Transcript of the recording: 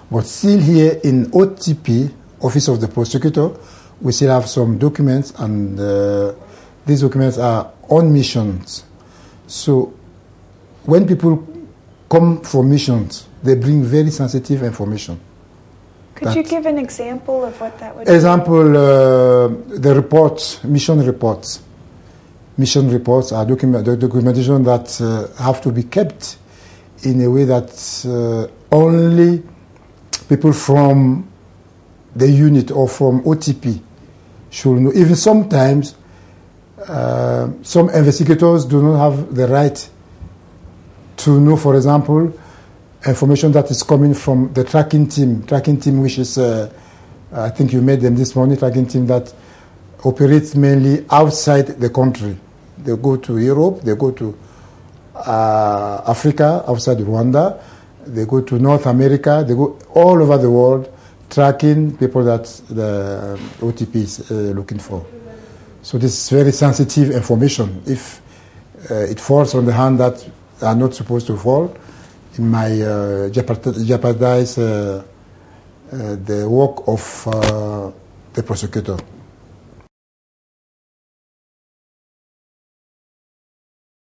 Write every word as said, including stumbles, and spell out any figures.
But still here in O T P, Office of the Prosecutor, we still have some documents, and uh, these documents are on missions. So when people come for missions, they bring very sensitive information. Could you give an example of what that would example, be? Example, uh, the reports, mission reports. Mission reports are document, the documentation that uh, have to be kept in a way that uh, only people from the unit or from O T P should know. Even sometimes, uh, some investigators do not have the right to know, for example, information that is coming from the tracking team, tracking team which is, uh, I think you met them this morning, tracking team that operates mainly outside the country. They go to Europe, they go to uh, Africa, outside Rwanda, they go to North America, they go all over the world tracking people that the O T P is uh, looking for. So this is very sensitive information. If uh, it falls on the hand that are not supposed to fall, it might uh, jeopardize uh, uh, the work of uh, the prosecutor.